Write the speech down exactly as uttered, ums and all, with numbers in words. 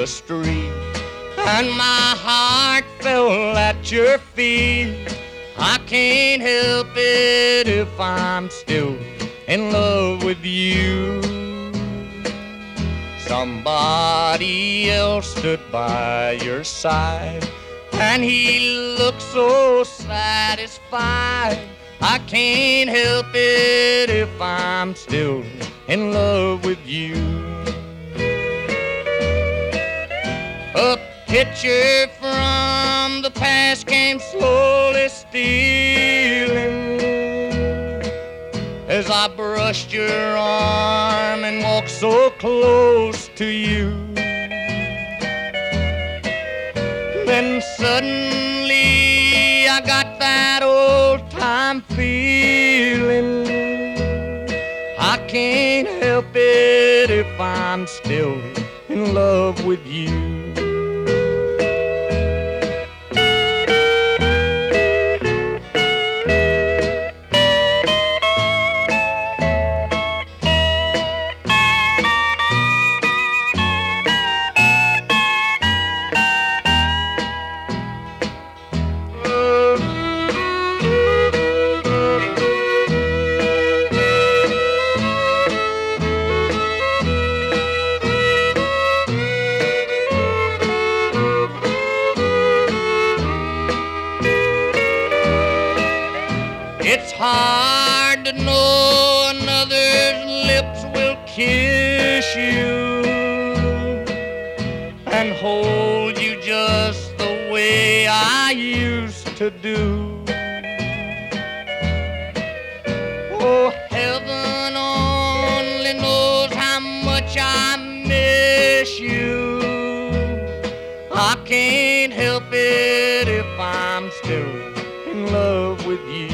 the street, and my heart fell at your feet. I can't help it if I'm still in love with you. Somebody else stood by your side, and he looked so satisfied. I can't help it if I'm still in love with you. A picture from the past came slowly stealing as I brushed your arm and walked so close to you. Then suddenly I got that old-time feeling. I can't help it if I'm still in love with you. It's hard to know another's lips will kiss you and hold you just the way I used to do. Oh, heaven only knows how much I miss you. I can't help it if I'm still in love with you.